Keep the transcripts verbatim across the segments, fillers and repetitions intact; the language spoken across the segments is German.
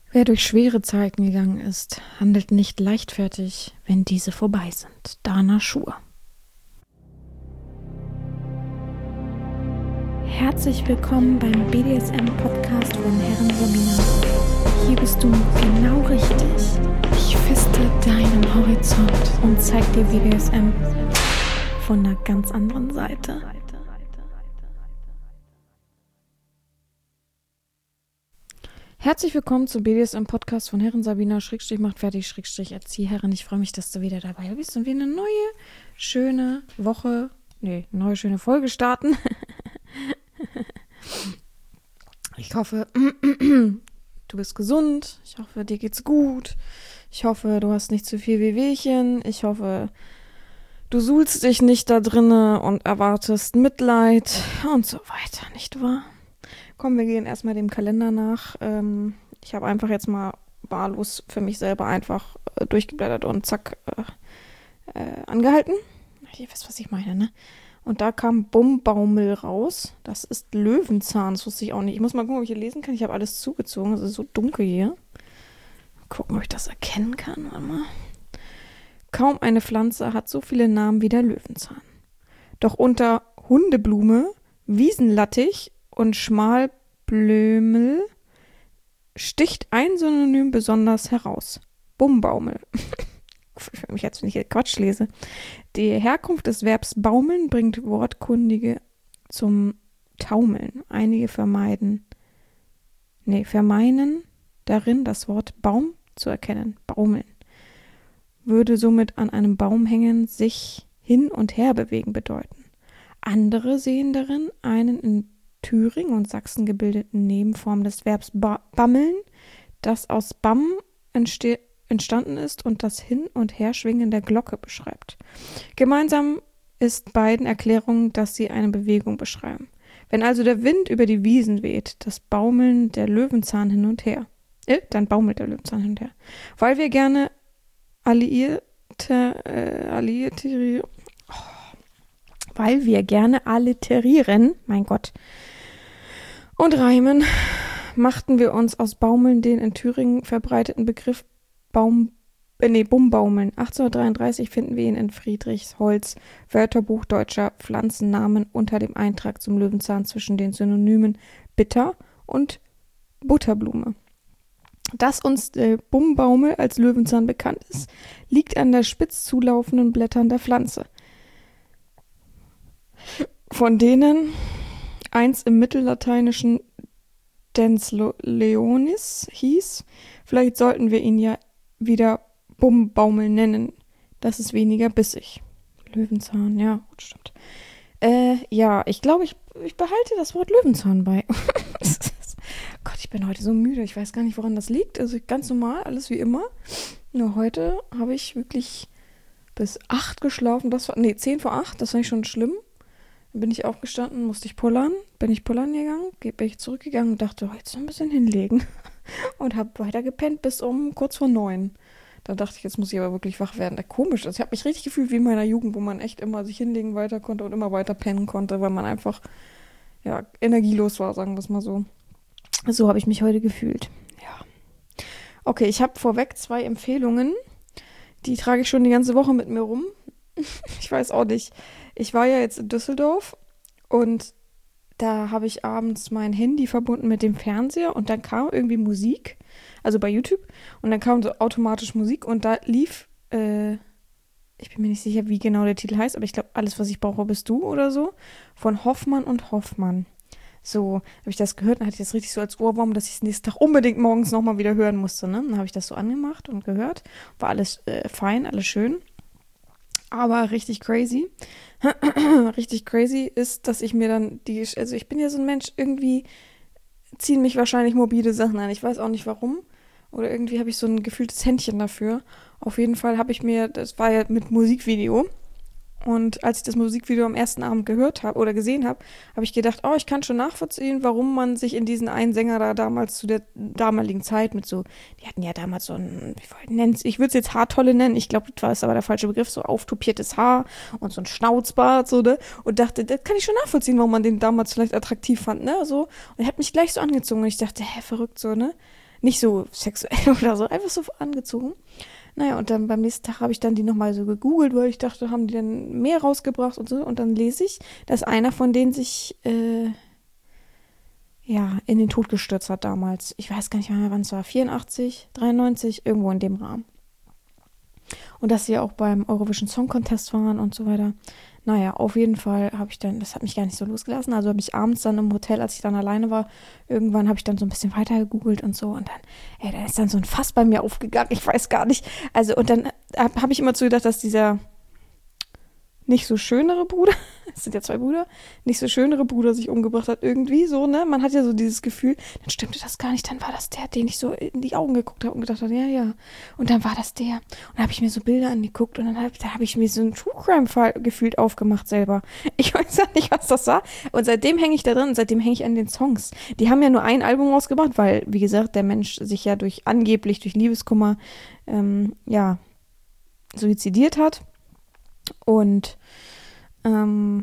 Wer durch schwere Zeiten gegangen ist, handelt nicht leichtfertig, wenn diese vorbei sind. Dana Schur. Herzlich willkommen beim B D S M-Podcast von Herren Sabina. Hier bist du genau richtig. Ich feste deinen Horizont und zeig dir B D S M von einer ganz anderen Seite. Herzlich willkommen zum B D S M-Podcast von Herren Sabina, Schrägstrich macht fertig, Schrägstrich Erzieherin. Ich freue mich, dass du wieder dabei bist und wir eine neue, schöne Woche, nee, neue, schöne Folge starten. Ich hoffe, du bist gesund. Ich hoffe, dir geht's gut. Ich hoffe, du hast nicht zu viel Wehwehchen. Ich hoffe, du suhlst dich nicht da drinne und erwartest Mitleid und so weiter, nicht wahr? Komm, wir gehen erstmal dem Kalender nach. Ähm, ich habe einfach jetzt mal wahllos für mich selber einfach äh, durchgeblättert und zack, äh, äh, angehalten. Ihr wisst, was ich meine, ne? Und da kam Bumbaumel raus. Das ist Löwenzahn, das wusste ich auch nicht. Ich muss mal gucken, ob ich hier lesen kann. Ich habe alles zugezogen, es ist so dunkel hier. Mal gucken, ob ich das erkennen kann. Warte mal. Kaum eine Pflanze hat so viele Namen wie der Löwenzahn. Doch unter Hundeblume, Wiesenlattich und Schmalblömel sticht ein Synonym besonders heraus. Bumbaumel. Ich fühle mich jetzt, wenn ich hier Quatsch lese. Die Herkunft des Verbs baumeln bringt Wortkundige zum Taumeln. Einige vermeiden, nee, vermeinen darin, das Wort Baum zu erkennen. Baumeln. Würde somit an einem Baum hängen, sich hin und her bewegen bedeuten. Andere sehen darin einen in Thüringen und Sachsen gebildeten Nebenform des Verbs ba- bammeln, das aus Bamm entsteht, entstanden ist und das Hin- und Herschwingen der Glocke beschreibt. Gemeinsam ist beiden Erklärungen, dass sie eine Bewegung beschreiben. Wenn also der Wind über die Wiesen weht, das Baumeln der Löwenzahn hin und her. Äh, dann baumelt der Löwenzahn hin und her. Weil wir gerne alliierte, äh, alliierte, oh, weil wir gerne alliterieren, mein Gott, und reimen, machten wir uns aus Baumeln den in Thüringen verbreiteten Begriff Baum, äh, nee, Bumbaumeln. achtzehnhundertdreiunddreißig finden wir ihn in Friedrichsholz Wörterbuch deutscher Pflanzennamen unter dem Eintrag zum Löwenzahn zwischen den Synonymen Bitter und Butterblume. Dass uns der Bumbaumel als Löwenzahn bekannt ist, liegt an der spitz zulaufenden Blättern der Pflanze, von denen eins im Mittellateinischen Dens leonis hieß. Vielleicht sollten wir ihn ja wieder Bumbaumel nennen. Das ist weniger bissig. Löwenzahn, ja, gut, stimmt. Äh, ja, ich glaube, ich, ich behalte das Wort Löwenzahn bei. Gott, ich bin heute so müde. Ich weiß gar nicht, woran das liegt. Also ganz normal, alles wie immer. Nur heute habe ich wirklich bis acht geschlafen. Das war, nee, zehn vor acht. Das war ich schon schlimm. Dann bin ich aufgestanden, musste ich pullern. Bin ich pullern gegangen, bin ich zurückgegangen und dachte, oh, jetzt noch ein bisschen hinlegen. Und habe weiter gepennt bis um kurz vor neun. Da dachte ich, jetzt muss ich aber wirklich wach werden. Komisch, also ich habe mich richtig gefühlt wie in meiner Jugend, wo man echt immer sich hinlegen weiter konnte und immer weiter pennen konnte, weil man einfach ja, energielos war, sagen wir es mal so. So habe ich mich heute gefühlt. Ja. Okay, ich habe vorweg zwei Empfehlungen. Die trage ich schon die ganze Woche mit mir rum. Ich weiß auch nicht. Ich war ja jetzt in Düsseldorf und da habe ich abends mein Handy verbunden mit dem Fernseher und dann kam irgendwie Musik, also bei YouTube, und dann kam so automatisch Musik und da lief, äh, ich bin mir nicht sicher, wie genau der Titel heißt, aber ich glaube, Alles, was ich brauche, bist du oder so, von Hoffmann und Hoffmann. So, habe ich das gehört, dann hatte ich das richtig so als Ohrwurm, dass ich es nächsten Tag unbedingt morgens nochmal wieder hören musste, ne? Dann habe ich das so angemacht und gehört, war alles äh, fein, alles schön. Aber richtig crazy, richtig crazy ist, dass ich mir dann die, also ich bin ja so ein Mensch, irgendwie ziehen mich wahrscheinlich morbide Sachen an. Ich weiß auch nicht warum. Oder irgendwie habe ich so ein gefühltes Händchen dafür. Auf jeden Fall habe ich mir, das war ja mit Musikvideo. Und als ich das Musikvideo am ersten Abend gehört habe oder gesehen habe, habe ich gedacht, oh, ich kann schon nachvollziehen, warum man sich in diesen einen Sänger da damals zu der damaligen Zeit mit so, die hatten ja damals so ein, ich würde es jetzt Haartolle nennen, ich glaube, das war aber der falsche Begriff, so auftopiertes Haar und so ein Schnauzbart, so, ne? Und dachte, das kann ich schon nachvollziehen, warum man den damals vielleicht attraktiv fand, ne? So. Und er hat mich gleich so angezogen und ich dachte, hä, verrückt, so, ne? nicht so sexuell oder so, einfach so angezogen. Naja, und dann beim nächsten Tag habe ich dann die nochmal so gegoogelt, weil ich dachte, haben die denn mehr rausgebracht und so. Und dann lese ich, dass einer von denen sich äh, ja in den Tod gestürzt hat damals. Ich weiß gar nicht mehr, wann es war. vierundachtzig, dreiundneunzig, irgendwo in dem Rahmen. Und dass sie auch beim Eurovision Song Contest waren und so weiter. Naja, auf jeden Fall habe ich dann, das hat mich gar nicht so losgelassen. Also habe ich abends dann im Hotel, als ich dann alleine war, irgendwann habe ich dann so ein bisschen weiter gegoogelt und so. Und dann, ey, da ist dann so ein Fass bei mir aufgegangen. Ich weiß gar nicht. Also, und dann habe hab ich immer zu gedacht, dass dieser nicht so schönere Bruder, es sind ja zwei Brüder, nicht so schönere Bruder sich umgebracht hat, irgendwie so, ne? Man hat ja so dieses Gefühl, dann stimmte das gar nicht, dann war das der, den ich so in die Augen geguckt habe und gedacht habe, ja, ja. Und dann war das der. Und dann habe ich mir so Bilder angeguckt und dann habe hab ich mir so einen True Crime-Fall gefühlt aufgemacht selber. Ich weiß ja nicht, was das war. Und seitdem hänge ich da drin und seitdem hänge ich an den Songs. Die haben ja nur ein Album rausgebracht, weil, wie gesagt, der Mensch sich ja durch, angeblich durch Liebeskummer, ähm, ja, suizidiert hat. Und ähm,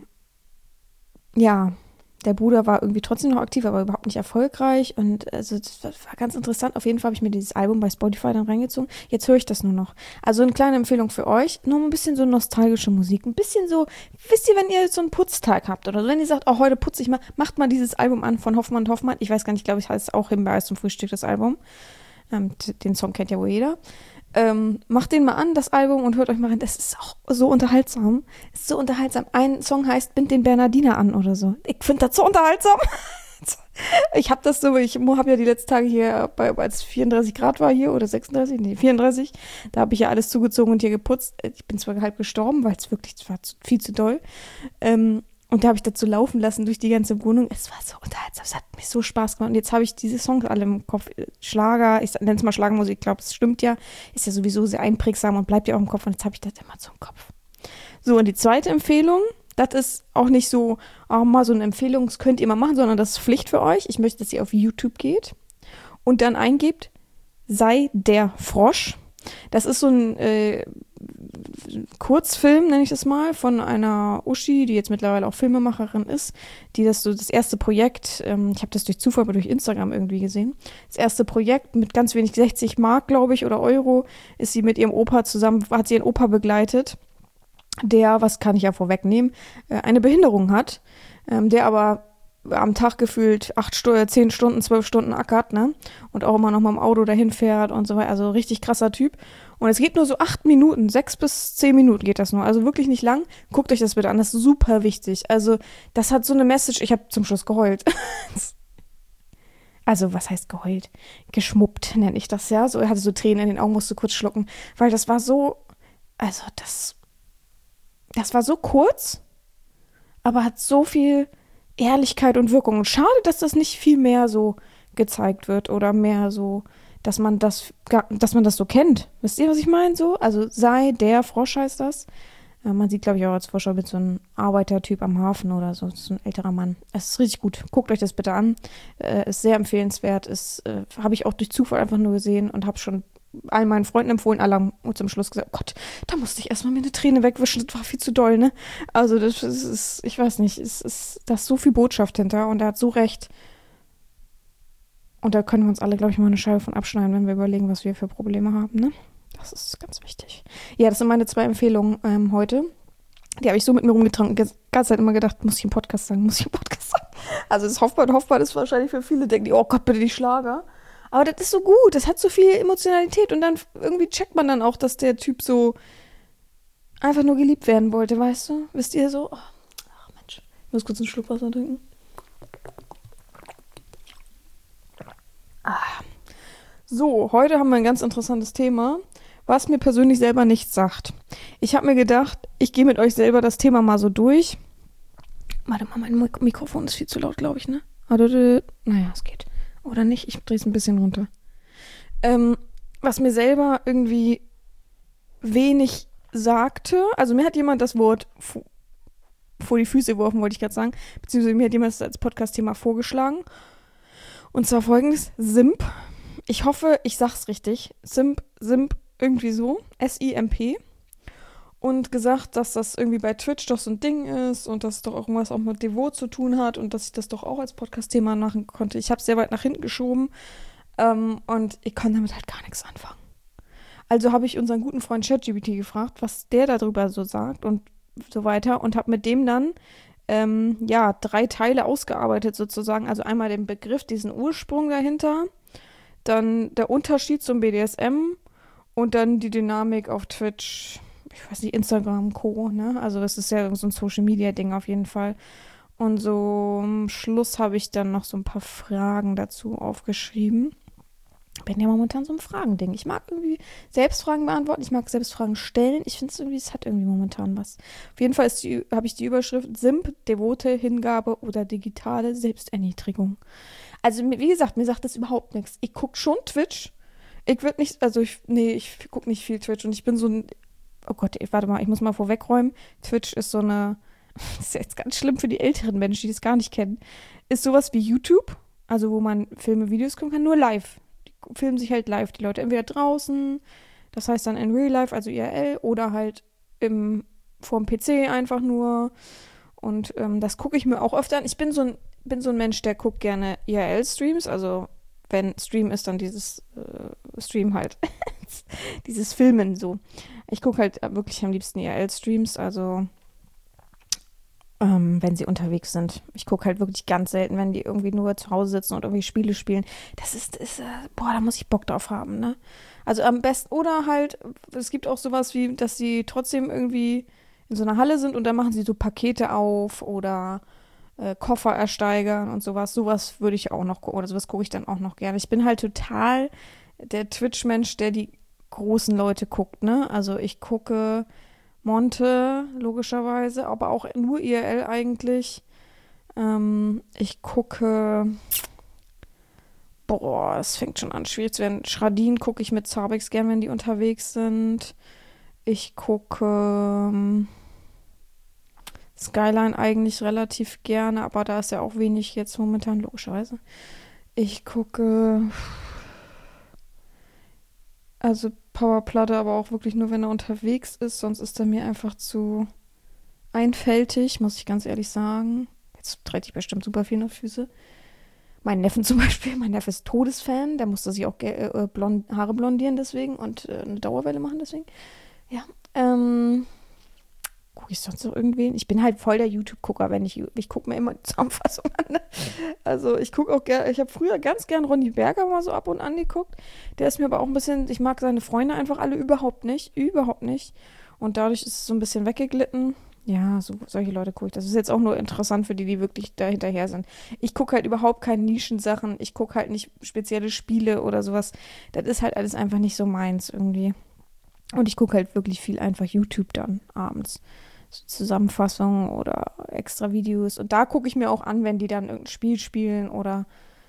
ja, der Bruder war irgendwie trotzdem noch aktiv, aber überhaupt nicht erfolgreich. Und also das war, war ganz interessant. Auf jeden Fall habe ich mir dieses Album bei Spotify dann reingezogen. Jetzt höre ich das nur noch. Also eine kleine Empfehlung für euch. Noch ein bisschen so nostalgische Musik. Ein bisschen so, wisst ihr, wenn ihr so einen Putztag habt oder so, wenn ihr sagt, oh, heute putze ich mal, macht mal dieses Album an von Hoffmann und Hoffmann. Ich weiß gar nicht, ich glaube, ich heißt auch Himbeer zum Frühstück, das Album. Ähm, den Song kennt ja wohl jeder. Ähm, macht den mal an, das Album, und hört euch mal rein. Das ist auch so unterhaltsam. Das ist so unterhaltsam. Ein Song heißt Bind den Bernardiner an oder so. Ich finde das so unterhaltsam. Ich habe das so, ich habe ja die letzten Tage hier, bei, als vierunddreißig Grad war hier, oder sechsunddreißig, nee, vierunddreißig, da habe ich ja alles zugezogen und hier geputzt. Ich bin zwar halb gestorben, weil es wirklich, es war zu, viel zu doll. Ähm, Und da habe ich dazu laufen lassen durch die ganze Wohnung. Es war so unterhaltsam, es hat mir so Spaß gemacht. Und jetzt habe ich diese Songs alle im Kopf. Schlager, ich nenne es mal Schlagermusik, ich glaube, es stimmt ja. Ist ja sowieso sehr einprägsam und bleibt ja auch im Kopf. Und jetzt habe ich das immer so im Kopf. So, und die zweite Empfehlung, das ist auch nicht so, auch mal so eine Empfehlung, das könnt ihr mal machen, sondern das ist Pflicht für euch. Ich möchte, dass ihr auf YouTube geht und dann eingebt, sei der Frosch. Das ist so ein äh, Kurzfilm, nenne ich das mal, von einer Uschi, die jetzt mittlerweile auch Filmemacherin ist, die das so, das erste Projekt, ähm, ich habe das durch Zufall durch Instagram irgendwie gesehen, das erste Projekt mit ganz wenig, sechzig Mark, glaube ich, oder Euro, ist sie mit ihrem Opa zusammen, hat sie ihren Opa begleitet, der, was kann ich ja vorwegnehmen, äh, eine Behinderung hat, ähm, der aber am Tag gefühlt acht Stunden, zehn Stunden, zwölf Stunden ackert, ne? Und auch immer noch mal im Auto dahin fährt und so weiter. Also richtig krasser Typ. Und es geht nur so acht Minuten, sechs bis zehn Minuten geht das nur. Also wirklich nicht lang. Guckt euch das bitte an, das ist super wichtig. Also das hat so eine Message, ich habe zum Schluss geheult. Also was heißt geheult? Geschmuppt nenne ich das, ja. So, er hatte so Tränen in den Augen, musste kurz schlucken. Weil das war so, also das, das war so kurz, aber hat so viel Ehrlichkeit und Wirkung. Und schade, dass das nicht viel mehr so gezeigt wird oder mehr so, dass man das, dass man das so kennt. Wisst ihr, was ich meine? So, also sei der Frosch heißt das. Äh, man sieht, glaube ich, auch als Frosch mit so einem Arbeitertyp am Hafen oder so. So ein älterer Mann. Es ist richtig gut. Guckt euch das bitte an. Äh, ist sehr empfehlenswert. Ist, äh, habe ich auch durch Zufall einfach nur gesehen und habe schon all meinen Freunden empfohlen, alle haben zum Schluss gesagt, oh Gott, da musste ich erstmal mir eine Träne wegwischen, das war viel zu doll, ne? Also das ist, ich weiß nicht, es ist, da ist so viel Botschaft hinter und er hat so recht. Und da können wir uns alle, glaube ich, mal eine Scheibe von abschneiden, wenn wir überlegen, was wir für Probleme haben, ne? Das ist ganz wichtig. Ja, das sind meine zwei Empfehlungen ähm, heute. Die habe ich so mit mir rumgetragen. Die ganze Zeit immer gedacht, muss ich im Podcast sagen, muss ich im Podcast sagen. Also das Hoffmann, Hoffmann ist wahrscheinlich für viele, denken die, oh Gott, bitte die Schlager. Aber das ist so gut, das hat so viel Emotionalität und dann irgendwie checkt man dann auch, dass der Typ so einfach nur geliebt werden wollte, weißt du? Wisst ihr so? Oh, ach Mensch, ich muss kurz einen Schluck Wasser trinken. Ah. So, heute haben wir ein ganz interessantes Thema, was mir persönlich selber nichts sagt. Ich habe mir gedacht, ich gehe mit euch selber das Thema mal so durch. Warte mal, mein Mik- Mikrofon ist viel zu laut, glaube ich, ne? Naja, es geht. Oder nicht? Ich drehe es ein bisschen runter. Ähm, was mir selber irgendwie wenig sagte, also mir hat jemand das Wort f- vor die Füße geworfen, wollte ich gerade sagen, beziehungsweise mir hat jemand das als Podcast-Thema vorgeschlagen. Und zwar folgendes, Simp. Ich hoffe, ich sag's richtig. Simp, Simp, irgendwie so. S I M P. Und gesagt, dass das irgendwie bei Twitch doch so ein Ding ist und dass es doch irgendwas auch mit Devot zu tun hat und dass ich das doch auch als Podcast-Thema machen konnte. Ich habe es sehr weit nach hinten geschoben, Ähm, und ich konnte damit halt gar nichts anfangen. Also habe ich unseren guten Freund ChatGPT gefragt, was der darüber so sagt und so weiter und habe mit dem dann ähm, ja drei Teile ausgearbeitet sozusagen. Also einmal den Begriff, diesen Ursprung dahinter, dann der Unterschied zum B D S M und dann die Dynamik auf Twitch, ich weiß nicht, Instagram, Co. Ne? Also das ist ja so ein Social-Media-Ding auf jeden Fall. Und so am Schluss habe ich dann noch so ein paar Fragen dazu aufgeschrieben. Bin ja momentan so ein Fragending. Ich mag irgendwie Selbstfragen beantworten, ich mag Selbstfragen stellen. Ich finde es irgendwie, es hat irgendwie momentan was. Auf jeden Fall habe ich die Überschrift Simp, devote Hingabe oder digitale Selbsterniedrigung. Also wie gesagt, mir sagt das überhaupt nichts. Ich gucke schon Twitch. Ich würde nicht, also ich, nee, ich gucke nicht viel Twitch und ich bin so ein, oh Gott, ey, warte mal, ich muss mal vorwegräumen. Twitch ist so eine, das ist jetzt ganz schlimm für die älteren Menschen, die das gar nicht kennen, ist sowas wie YouTube, also wo man Filme, Videos gucken kann, nur live. Filmen sich halt live die Leute entweder draußen, das heißt dann in Real Life, also I R L, oder halt im vorm P C einfach nur. Und ähm, das gucke ich mir auch öfter an. Ich bin so ein, bin so ein Mensch, der guckt gerne I R L-Streams, also wenn Stream ist, dann dieses äh, Stream halt, dieses Filmen so. Ich gucke halt wirklich am liebsten I R L-Streams, also ähm, wenn sie unterwegs sind. Ich gucke halt wirklich ganz selten, wenn die irgendwie nur zu Hause sitzen und irgendwie Spiele spielen. Das ist, ist äh, boah, da muss ich Bock drauf haben, ne? Also am besten, oder halt, es gibt auch sowas wie, dass sie trotzdem irgendwie in so einer Halle sind und dann machen sie so Pakete auf oder äh, Koffer ersteigern und sowas. Sowas würde ich auch noch gucken, oder sowas gucke ich dann auch noch gerne. Ich bin halt total der Twitch-Mensch, der die großen Leute guckt, ne? Also ich gucke Monte, logischerweise, aber auch nur I R L eigentlich. Ähm, ich gucke, boah, es fängt schon an, schwierig zu werden. Schradin gucke ich mit Zabex gern, wenn die unterwegs sind. Ich gucke ähm, Skyline eigentlich relativ gerne, aber da ist ja auch wenig jetzt momentan, logischerweise. Ich gucke, also Powerplatte, aber auch wirklich nur, wenn er unterwegs ist, sonst ist er mir einfach zu einfältig, muss ich ganz ehrlich sagen. Jetzt trete ich bestimmt super viel nach Füße. Mein Neffen zum Beispiel, mein Neffe ist Todesfan, der musste sich auch äh, blond, Haare blondieren deswegen und äh, eine Dauerwelle machen deswegen. Ja, ähm, gucke ich sonst noch irgendwen? Ich bin halt voll der YouTube-Gucker, wenn ich, ich gucke mir immer die Zusammenfassung an. Also ich gucke auch gerne, ich habe früher ganz gern Ronny Berger mal so ab und an geguckt. Der ist mir aber auch ein bisschen, ich mag seine Freunde einfach alle überhaupt nicht, überhaupt nicht. Und dadurch ist es so ein bisschen weggeglitten. Ja, so, solche Leute gucke ich. Das ist jetzt auch nur interessant für die, die wirklich da hinterher sind. Ich gucke halt überhaupt keine Nischensachen. Ich gucke halt nicht spezielle Spiele oder sowas. Das ist halt alles einfach nicht so meins irgendwie. Und ich gucke halt wirklich viel einfach YouTube dann abends. So Zusammenfassungen oder extra Videos. Und da gucke ich mir auch an, wenn die dann irgendein Spiel spielen oder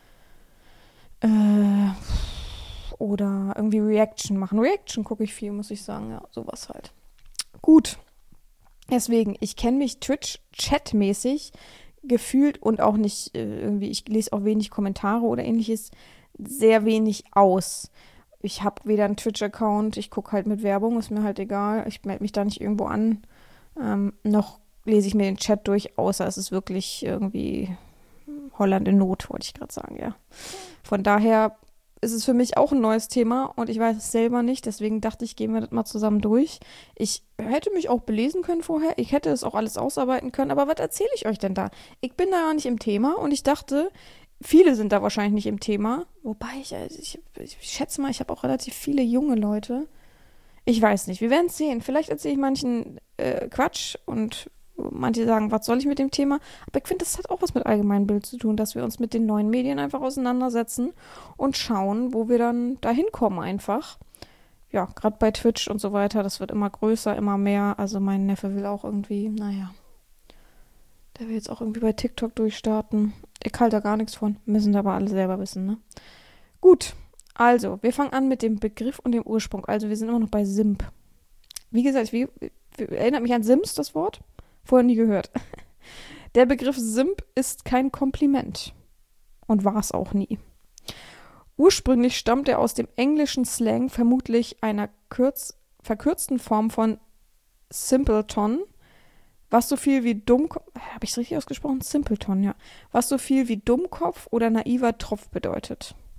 äh, oder irgendwie Reaction machen. Reaction gucke ich viel, muss ich sagen. Ja, sowas halt. Gut. Deswegen, ich kenne mich Twitch-Chat-mäßig gefühlt und auch nicht äh, irgendwie, ich lese auch wenig Kommentare oder ähnliches, sehr wenig aus. Ich habe weder einen Twitch-Account, ich gucke halt mit Werbung, ist mir halt egal. Ich melde mich da nicht irgendwo an. Ähm, noch lese ich mir den Chat durch, außer es ist wirklich irgendwie Holland in Not, wollte ich gerade sagen, ja. Von daher ist es für mich auch ein neues Thema und ich weiß es selber nicht, deswegen dachte ich, gehen wir das mal zusammen durch. Ich hätte mich auch belesen können vorher, ich hätte es auch alles ausarbeiten können, aber was erzähle ich euch denn da? Ich bin da ja nicht im Thema und ich dachte, viele sind da wahrscheinlich nicht im Thema, wobei ich, also ich, ich schätze mal, ich habe auch relativ viele junge Leute. Ich weiß nicht, wir werden es sehen. Vielleicht erzähle ich manchen äh, Quatsch und manche sagen, was soll ich mit dem Thema? Aber ich finde, das hat auch was mit Allgemeinbild zu tun, dass wir uns mit den neuen Medien einfach auseinandersetzen und schauen, wo wir dann da hinkommen einfach. Ja, gerade bei Twitch und so weiter, das wird immer größer, immer mehr. Also mein Neffe will auch irgendwie, naja, der will jetzt auch irgendwie bei TikTok durchstarten. Ich halte da gar nichts von, müssen aber alle selber wissen, ne? Gut, also, wir fangen an mit dem Begriff und dem Ursprung. Also, wir sind immer noch bei Simp. Wie gesagt, wie, wie, erinnert mich an Sims, das Wort? Vorher nie gehört. Der Begriff Simp ist kein Kompliment. Und war es auch nie. Ursprünglich stammt er aus dem englischen Slang, vermutlich einer kürz, verkürzten Form von Simpleton, was so viel wie Dummkopf, habe ich es richtig ausgesprochen? Simpleton, ja. Was so viel wie Dummkopf oder naiver Tropf bedeutet.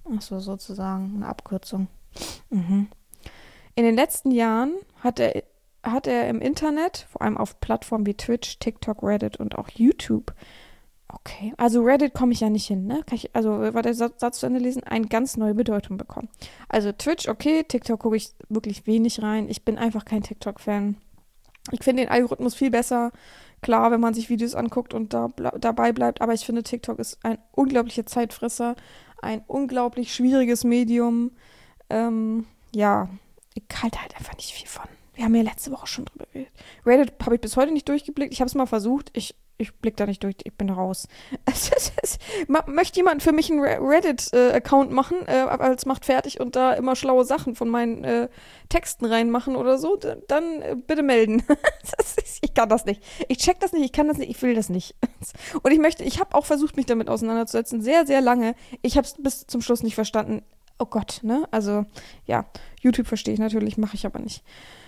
Ach so, sozusagen eine Abkürzung. Mhm. In den letzten Jahren hat er, hat er im Internet, vor allem auf Plattformen wie Twitch, TikTok, Reddit und auch YouTube, okay, also Reddit komme ich ja nicht hin, ne? Kann ich, also war der Satz, Satz zu Ende lesen, eine ganz neue Bedeutung bekommen. Also Twitch, okay, TikTok gucke ich wirklich wenig rein. Ich bin einfach kein TikTok-Fan. Ich finde den Algorithmus viel besser, klar, wenn man sich Videos anguckt und da ble dabei bleibt, aber ich finde, TikTok ist ein unglaublicher Zeitfresser, ein unglaublich schwieriges Medium. Ähm, ja, ich halte halt einfach nicht viel von. Wir haben ja letzte Woche schon drüber geredet. Reddit habe ich bis heute nicht durchgeblickt. Ich habe es mal versucht. Ich, ich blicke da nicht durch. Ich bin raus. Es, es, es, ma, möchte jemand für mich einen Reddit-Account äh, machen, äh, als macht fertig und da immer schlaue Sachen von meinen äh, Texten reinmachen oder so, d- dann äh, bitte melden. Das ist, ich kann das nicht. Ich check das nicht. Ich kann das nicht. Ich will das nicht. Und ich möchte, ich habe auch versucht, mich damit auseinanderzusetzen. Sehr, sehr lange. Ich habe es bis zum Schluss nicht verstanden. Oh Gott, ne? Also, ja, YouTube verstehe ich natürlich, mache ich aber nicht.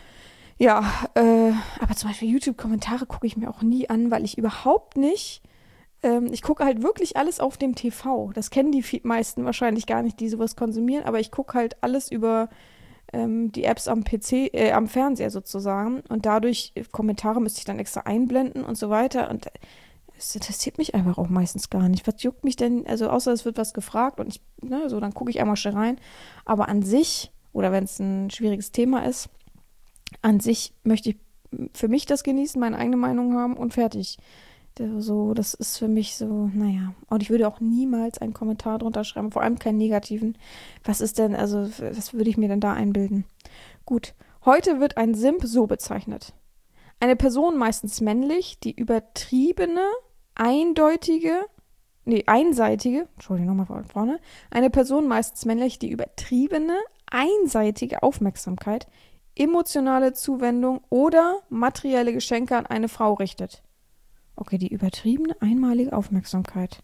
Ja, äh, aber zum Beispiel YouTube-Kommentare gucke ich mir auch nie an, weil ich überhaupt nicht, ähm, ich gucke halt wirklich alles auf dem T V. Das kennen die viel- meisten wahrscheinlich gar nicht, die sowas konsumieren, aber ich gucke halt alles über ähm, die Apps am P C, äh, am Fernseher sozusagen. Und dadurch, äh, Kommentare müsste ich dann extra einblenden und so weiter. Und es interessiert mich einfach auch meistens gar nicht. Was juckt mich denn? Also außer es wird was gefragt und ich, ne, so, dann gucke ich einmal schnell rein. Aber an sich, oder wenn es ein schwieriges Thema ist, an sich möchte ich für mich das genießen, meine eigene Meinung haben und fertig. Da- So, das ist für mich so, naja. Und ich würde auch niemals einen Kommentar drunter schreiben, vor allem keinen negativen. Was ist denn, also, was würde ich mir denn da einbilden? Gut, heute wird ein Simp so bezeichnet. Eine Person, meistens männlich, die übertriebene, eindeutige, nee, einseitige, Entschuldigung, nochmal von vorne. Eine Person, meistens männlich, die übertriebene, einseitige Aufmerksamkeit, emotionale Zuwendung oder materielle Geschenke an eine Frau richtet. Okay, die übertriebene, einmalige Aufmerksamkeit,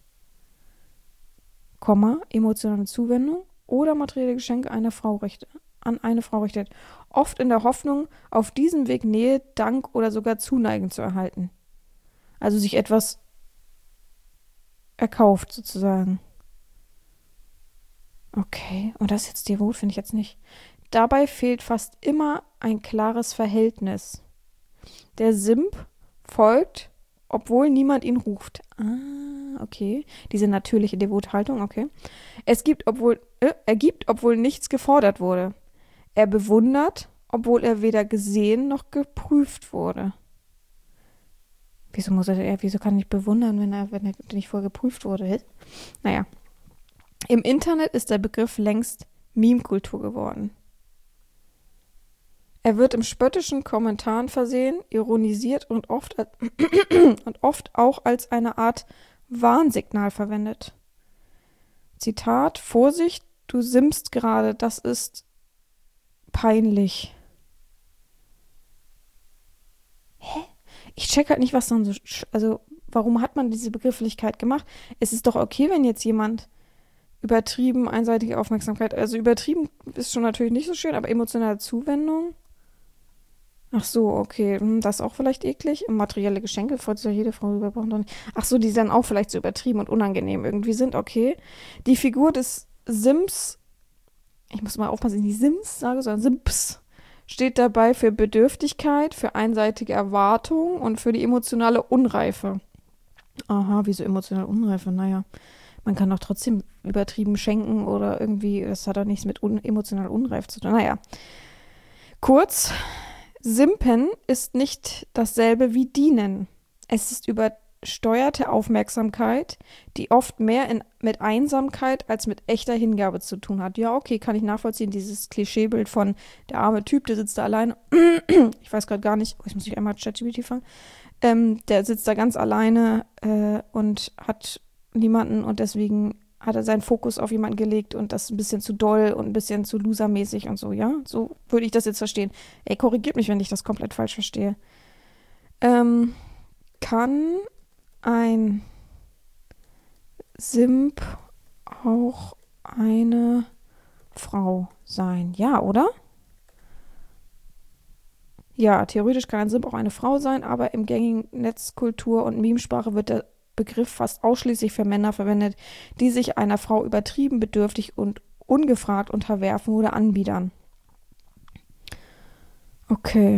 Komma, emotionale Zuwendung oder materielle Geschenke einer Frau richtet, an eine Frau richtet. Oft in der Hoffnung, auf diesem Weg Nähe, Dank oder sogar Zuneigung zu erhalten. Also sich etwas erkauft sozusagen. Okay, und das ist jetzt devot, finde ich jetzt nicht. Dabei fehlt fast immer ein klares Verhältnis. Der Simp folgt, obwohl niemand ihn ruft. Ah, okay. Diese natürliche devote Haltung, okay. Es gibt, obwohl, äh, er gibt, obwohl nichts gefordert wurde. Er bewundert, obwohl er weder gesehen noch geprüft wurde. Wieso muss er, er wieso kann er nicht bewundern, wenn er, wenn er nicht vorher geprüft wurde? Naja. Im Internet ist der Begriff längst Meme-Kultur geworden. Er wird im spöttischen Kommentaren versehen, ironisiert und oft, als, und oft auch als eine Art Warnsignal verwendet. Zitat, Vorsicht, du simpst gerade, das ist peinlich. Hä? Ich check halt nicht, was dann so, also warum hat man diese Begrifflichkeit gemacht? Es ist doch okay, wenn jetzt jemand übertrieben einseitige Aufmerksamkeit, also übertrieben ist schon natürlich nicht so schön, aber emotionale Zuwendung. Ach so, okay, hm, das ist auch vielleicht eklig. Materielle Geschenke freut sich ja jede Frau über. Braucht doch nicht. Ach so, die dann auch vielleicht so übertrieben und unangenehm irgendwie sind, okay. Die Figur des Sims, ich muss mal aufpassen, ich nicht Sims sage, sondern Simps, steht dabei für Bedürftigkeit, für einseitige Erwartung und für die emotionale Unreife. Aha, wieso emotionale Unreife? Naja, man kann doch trotzdem übertrieben schenken oder irgendwie, das hat doch nichts mit un emotional Unreif zu tun. Naja, kurz, Simpen ist nicht dasselbe wie dienen. Es ist übersteuerte Aufmerksamkeit, die oft mehr in, mit Einsamkeit als mit echter Hingabe zu tun hat. Ja, okay, kann ich nachvollziehen, dieses Klischeebild von der arme Typ, der sitzt da alleine. Ich weiß gerade gar nicht, oh, jetzt muss ich einmal ChatGPT fangen. Ähm, der sitzt da ganz alleine äh, und hat niemanden und deswegen hat er seinen Fokus auf jemanden gelegt und das ein bisschen zu doll und ein bisschen zu losermäßig und so, ja? So würde ich das jetzt verstehen. Ey, korrigiert mich, wenn ich das komplett falsch verstehe. Ähm, kann ein Simp auch eine Frau sein? Ja, oder? Ja, theoretisch kann ein Simp auch eine Frau sein, aber im gängigen Netzkultur und Memesprache wird der Begriff fast ausschließlich für Männer verwendet, die sich einer Frau übertrieben bedürftig und ungefragt unterwerfen oder anbiedern. Okay.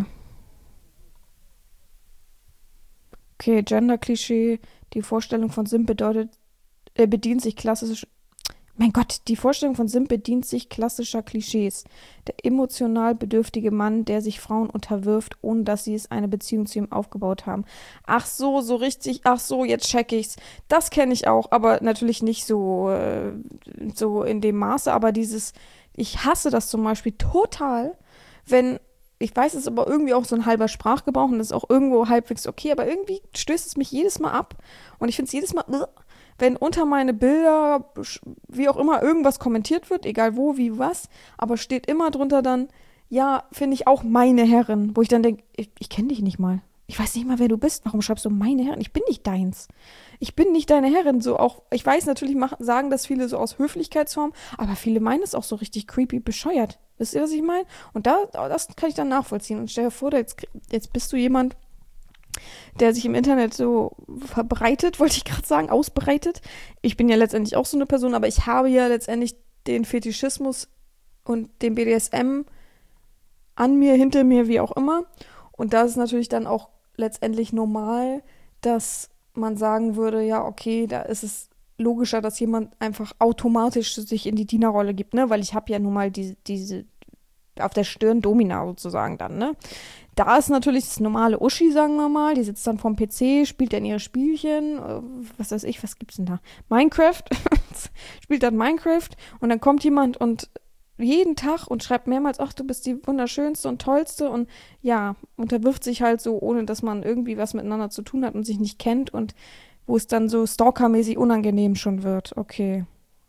Okay, Gender-Klischee. Die Vorstellung von Simp bedeutet, äh, bedient sich klassisch. Mein Gott, die Vorstellung von Simp bedient sich klassischer Klischees. Der emotional bedürftige Mann, der sich Frauen unterwirft, ohne dass sie es eine Beziehung zu ihm aufgebaut haben. Ach so, so richtig, ach so, jetzt check ich's. Das kenne ich auch, aber natürlich nicht so, äh, so in dem Maße, aber dieses, ich hasse das zum Beispiel total, wenn, ich weiß, es ist aber irgendwie auch so ein halber Sprachgebrauch und das ist auch irgendwo halbwegs okay, aber irgendwie stößt es mich jedes Mal ab und ich finde es jedes Mal, wenn unter meine Bilder, wie auch immer, irgendwas kommentiert wird, egal wo, wie, was, aber steht immer drunter dann, ja, finde ich auch meine Herren, wo ich dann denke, ich, ich kenne dich nicht mal. Ich weiß nicht mal, wer du bist. Warum schreibst du meine Herren? Ich bin nicht deins. Ich bin nicht deine Herrin. So auch, ich weiß natürlich, machen, sagen das viele so aus Höflichkeitsform, aber viele meinen es auch so richtig creepy bescheuert. Wisst ihr, was ich meine? Und da, das kann ich dann nachvollziehen. Und stell dir vor, jetzt, jetzt bist du jemand, der sich im Internet so verbreitet, wollte ich gerade sagen, ausbreitet. Ich bin ja letztendlich auch so eine Person, aber ich habe ja letztendlich den Fetischismus und den B D S M an mir, hinter mir, wie auch immer. Und da ist es natürlich dann auch letztendlich normal, dass man sagen würde, ja, okay, da ist es logischer, dass jemand einfach automatisch sich in die Dienerrolle gibt, ne? Weil ich habe ja nun mal diese, diese auf der Stirn Domina sozusagen dann, ne? Da ist natürlich das normale Uschi, sagen wir mal, die sitzt dann vorm P C, spielt dann ihre Spielchen, äh, was weiß ich, was gibt's denn da? Minecraft, spielt dann Minecraft und dann kommt jemand und jeden Tag und schreibt mehrmals, ach, du bist die wunderschönste und tollste und ja, unterwirft sich halt so, ohne dass man irgendwie was miteinander zu tun hat und sich nicht kennt und wo es dann so stalkermäßig unangenehm schon wird. Okay.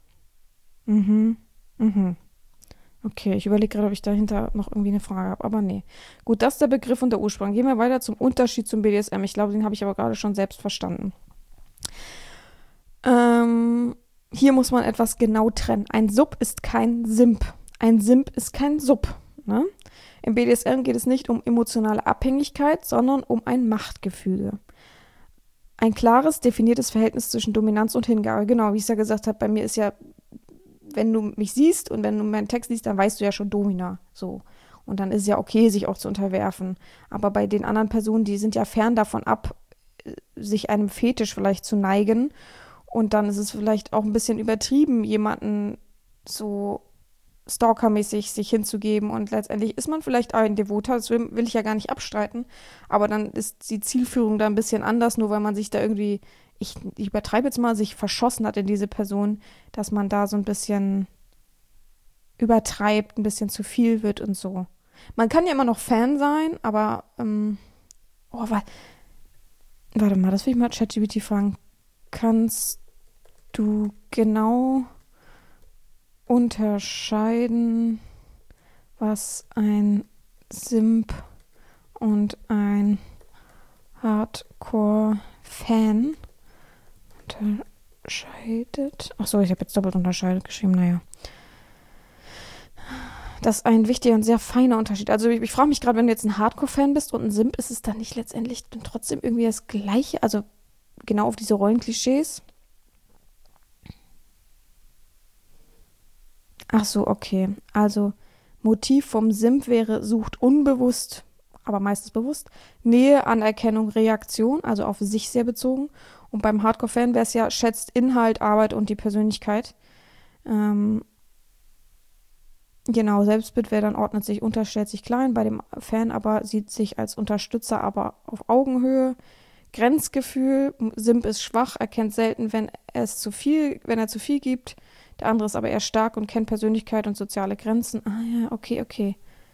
Mhm. Mhm. Okay, ich überlege gerade, ob ich dahinter noch irgendwie eine Frage habe, aber nee. Gut, das ist der Begriff und der Ursprung. Gehen wir weiter zum Unterschied zum B D S M. Ich glaube, den habe ich aber gerade schon selbst verstanden. Ähm, hier muss man etwas genau trennen. Ein Sub ist kein Simp. Ein Simp ist kein Sub. Ne? Im B D S M geht es nicht um emotionale Abhängigkeit, sondern um ein Machtgefüge. Ein klares, definiertes Verhältnis zwischen Dominanz und Hingabe. Genau, wie ich es ja gesagt habe, bei mir ist ja, wenn du mich siehst und wenn du meinen Text liest, dann weißt du ja schon Domina. So. Und dann ist es ja okay, sich auch zu unterwerfen. Aber bei den anderen Personen, die sind ja fern davon ab, sich einem Fetisch vielleicht zu neigen. Und dann ist es vielleicht auch ein bisschen übertrieben, jemanden so stalkermäßig sich hinzugeben. Und letztendlich ist man vielleicht ein Devoter, das will, will ich ja gar nicht abstreiten. Aber dann ist die Zielführung da ein bisschen anders, nur weil man sich da irgendwie, ich, ich übertreibe jetzt mal, sich verschossen hat in diese Person, dass man da so ein bisschen übertreibt, ein bisschen zu viel wird und so. Man kann ja immer noch Fan sein, aber, ähm, oh, wa warte mal, das will ich mal ChatGPT fragen. Kannst du genau unterscheiden, was ein Simp und ein Hardcore-Fan unterscheidet? Achso, ich habe jetzt doppelt unterscheidet geschrieben, naja. Das ist ein wichtiger und sehr feiner Unterschied. Also ich, ich frage mich gerade, wenn du jetzt ein Hardcore-Fan bist und ein Simp, ist es dann nicht letztendlich dann trotzdem irgendwie das Gleiche? Also genau auf diese Rollenklischees? Ach so, okay. Also Motiv vom Simp wäre, sucht unbewusst, aber meistens bewusst, Nähe, Anerkennung, Reaktion, also auf sich sehr bezogen. Und beim Hardcore-Fan wäre es ja, schätzt Inhalt, Arbeit und die Persönlichkeit. Ähm, genau, Selbstbild wäre dann, ordnet sich unter, stellt sich klein. Bei dem Fan aber sieht sich als Unterstützer, aber auf Augenhöhe. Grenzgefühl, Simp ist schwach, erkennt selten, wenn es zu viel, wenn er zu viel gibt. Der andere ist aber eher stark und kennt Persönlichkeit und soziale Grenzen. Ah ja, okay, okay.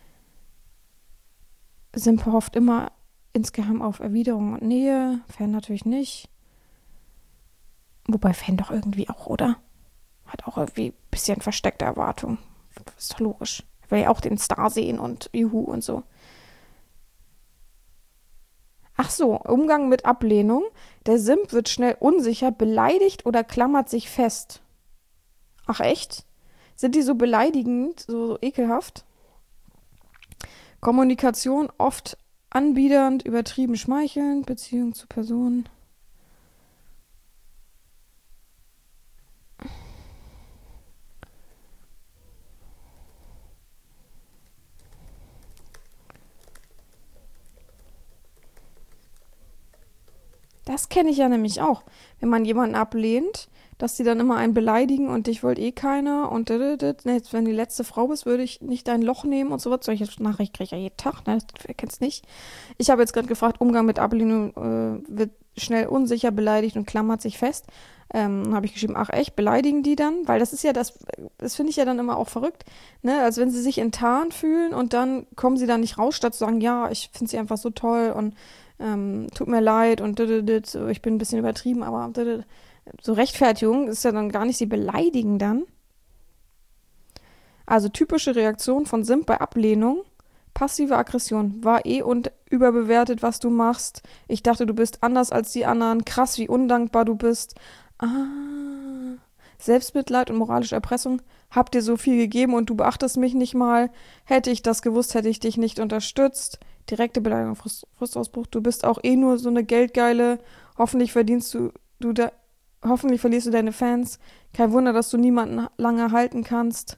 Simp hofft immer insgeheim auf Erwiderung und Nähe. Fan natürlich nicht. Wobei Fan doch irgendwie auch, oder? Hat auch irgendwie ein bisschen versteckte Erwartung. Ist doch logisch. Ich will ja auch den Star sehen und Juhu und so. Ach so, Umgang mit Ablehnung. Der Simp wird schnell unsicher, beleidigt oder klammert sich fest. Ach echt? Sind die so beleidigend, so, so ekelhaft? Kommunikation oft anbiedernd, übertrieben schmeichelnd, Beziehung zu Personen. Das kenne ich ja nämlich auch. Wenn man jemanden ablehnt, dass die dann immer einen beleidigen und dich wollt eh keiner und dit, dit, ne, jetzt, wenn du die letzte Frau bist, würde ich nicht dein Loch nehmen und so was. Solche Nachrichten kriege ich ja jeden Tag, ne? Wer kennt's nicht? Ich habe jetzt gerade gefragt, Umgang mit Ablehnung äh, wird schnell unsicher, beleidigt und klammert sich fest. Ähm, habe ich geschrieben, ach echt, beleidigen die dann? Weil das ist ja das, das finde ich ja dann immer auch verrückt, ne? Als wenn sie sich enttarnt fühlen und dann kommen sie da nicht raus, statt zu sagen, ja, ich finde sie einfach so toll und ähm, tut mir leid und dit, dit, dit, so, ich bin ein bisschen übertrieben, aber dit, dit. So Rechtfertigung ist ja dann gar nicht, sie beleidigen dann. Also typische Reaktion von Simp bei Ablehnung. Passive Aggression. War eh und überbewertet, was du machst. Ich dachte, du bist anders als die anderen. Krass, wie undankbar du bist. Ah. Selbstmitleid und moralische Erpressung. Hab dir so viel gegeben und du beachtest mich nicht mal. Hätte ich das gewusst, hätte ich dich nicht unterstützt. Direkte Beleidigung, Frust, Frustausbruch. Du bist auch eh nur so eine Geldgeile. Hoffentlich verdienst du, du da, hoffentlich verlierst du deine Fans. Kein Wunder, dass du niemanden lange halten kannst.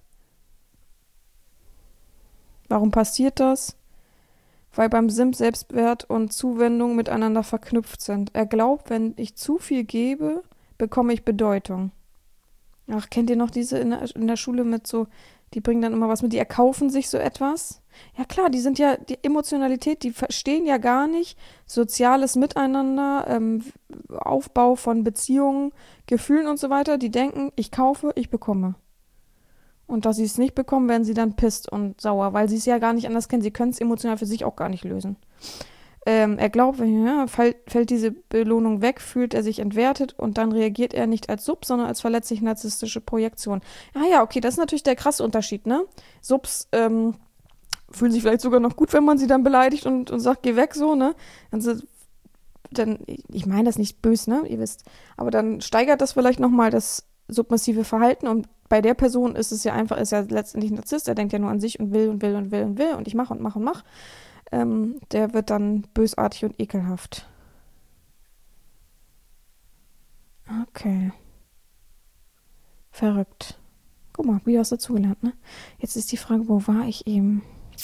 Warum passiert das? Weil beim Simp Selbstwert und Zuwendung miteinander verknüpft sind. Er glaubt, wenn ich zu viel gebe, bekomme ich Bedeutung. Ach, kennt ihr noch diese in der, in der Schule mit so, die bringen dann immer was mit, die erkaufen sich so etwas? Ja klar, die sind ja, die Emotionalität, die verstehen ja gar nicht soziales Miteinander, ähm, Aufbau von Beziehungen, Gefühlen und so weiter. Die denken, ich kaufe, ich bekomme. Und dass sie es nicht bekommen, werden sie dann pisst und sauer, weil sie es ja gar nicht anders kennen. Sie können es emotional für sich auch gar nicht lösen. Ähm, er glaubt, wenn ja, fällt, fällt diese Belohnung weg, fühlt er sich entwertet und dann reagiert er nicht als Sub, sondern als verletzlich narzisstische Projektion. Ah ja, okay, das ist natürlich der krasse Unterschied, ne? Subs ähm, fühlen sich vielleicht sogar noch gut, wenn man sie dann beleidigt und, und sagt, geh weg, so, ne? Also, dann, ich meine das nicht böse, ne? Ihr wisst. Aber dann steigert das vielleicht nochmal das submissive Verhalten und bei der Person ist es ja einfach, ist ja letztendlich ein Narzisst, der denkt ja nur an sich und will und will und will und will und ich mache und mache und mache. Ähm, der wird dann bösartig und ekelhaft. Okay. Verrückt. Guck mal, wieder was dazugelernt, ne? Jetzt ist die Frage, wo war ich eben?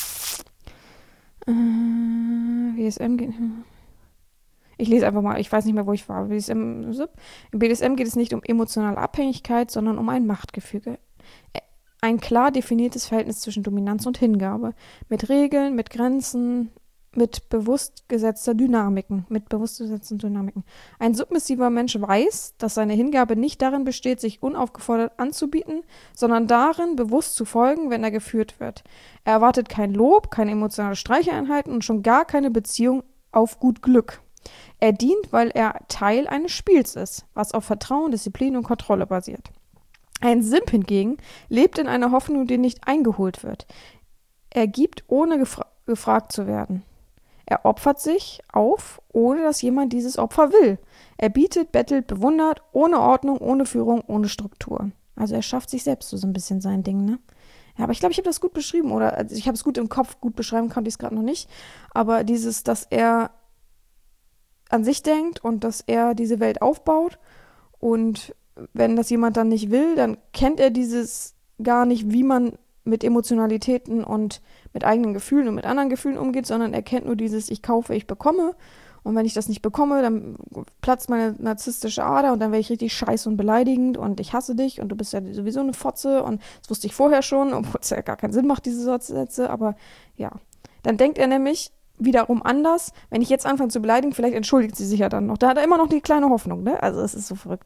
Äh, W S M geht. Ich lese einfach mal, ich weiß nicht mehr, wo ich war. B D S M, Im B D S M geht es nicht um emotionale Abhängigkeit, sondern um ein Machtgefüge. Ein klar definiertes Verhältnis zwischen Dominanz und Hingabe. Mit Regeln, mit Grenzen, mit bewusst gesetzter Dynamiken. Mit bewusst gesetzten Dynamiken. Ein submissiver Mensch weiß, dass seine Hingabe nicht darin besteht, sich unaufgefordert anzubieten, sondern darin, bewusst zu folgen, wenn er geführt wird. Er erwartet kein Lob, keine emotionale Streicheinheiten und schon gar keine Beziehung auf gut Glück. Er dient, weil er Teil eines Spiels ist, was auf Vertrauen, Disziplin und Kontrolle basiert. Ein Simp hingegen lebt in einer Hoffnung, die nicht eingeholt wird. Er gibt, ohne gefra- gefragt zu werden. Er opfert sich auf, ohne dass jemand dieses Opfer will. Er bietet, bettelt, bewundert, ohne Ordnung, ohne Führung, ohne Struktur. Also er schafft sich selbst so ein bisschen sein Ding, ne? Ja, aber ich glaube, ich habe das gut beschrieben, oder also ich habe es gut im Kopf, gut beschreiben konnte ich es gerade noch nicht. Aber dieses, dass er an sich denkt und dass er diese Welt aufbaut und wenn das jemand dann nicht will, dann kennt er dieses gar nicht, wie man mit Emotionalitäten und mit eigenen Gefühlen und mit anderen Gefühlen umgeht, sondern er kennt nur dieses, ich kaufe, ich bekomme. Und wenn ich das nicht bekomme, dann platzt meine narzisstische Ader und dann werde ich richtig scheiße und beleidigend und ich hasse dich und du bist ja sowieso eine Fotze und das wusste ich vorher schon, obwohl es ja gar keinen Sinn macht, diese Sätze, aber ja. Dann denkt er nämlich wiederum anders, wenn ich jetzt anfange zu beleidigen, vielleicht entschuldigt sie sich ja dann noch. Da hat er immer noch die kleine Hoffnung, ne? Also es ist so verrückt.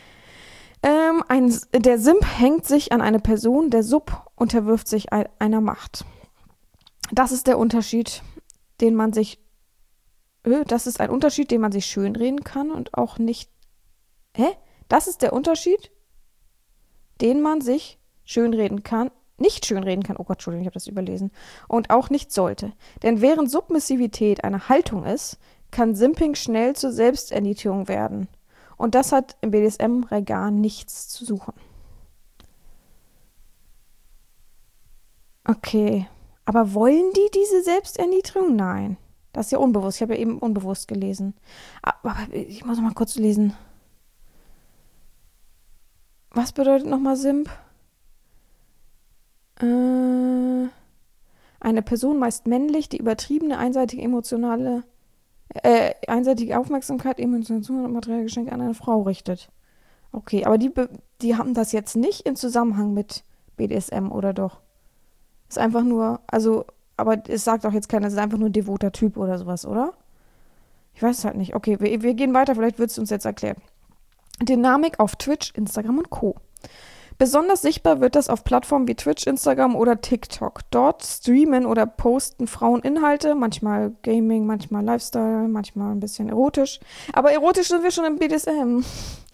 Ähm, ein, der Simp hängt sich an eine Person, der Sub unterwirft sich einer Macht. Das ist der Unterschied, den man sich, äh, das ist ein Unterschied, den man sich schönreden kann und auch nicht, hä? Das ist der Unterschied, den man sich schönreden kann, nicht schönreden kann, oh Gott, Entschuldigung, ich habe das überlesen, und auch nicht sollte. Denn während Submissivität eine Haltung ist, kann Simping schnell zur Selbsterniedrigung werden. Und das hat im B D S M-Regal nichts zu suchen. Okay, aber wollen die diese Selbsterniedrigung? Nein. Das ist ja unbewusst. Ich habe ja eben unbewusst gelesen. Aber ich muss noch mal kurz lesen. Was bedeutet nochmal Simp? Äh, eine Person, meist männlich, die übertriebene, einseitige emotionale Äh, einseitige Aufmerksamkeit, Emotionen und materielle Geschenke an eine Frau richtet. Okay, aber die, be- die haben das jetzt nicht in Zusammenhang mit B D S M, oder doch? Ist einfach nur, also, aber es sagt auch jetzt keiner, es ist einfach nur ein devoter Typ oder sowas, oder? Ich weiß es halt nicht. Okay, wir, wir gehen weiter, vielleicht wird es uns jetzt erklären. Dynamik auf Twitch, Instagram und Co. Besonders sichtbar wird das auf Plattformen wie Twitch, Instagram oder TikTok. Dort streamen oder posten Frauen Inhalte, manchmal Gaming, manchmal Lifestyle, manchmal ein bisschen erotisch. Aber erotisch sind wir schon im B D S M.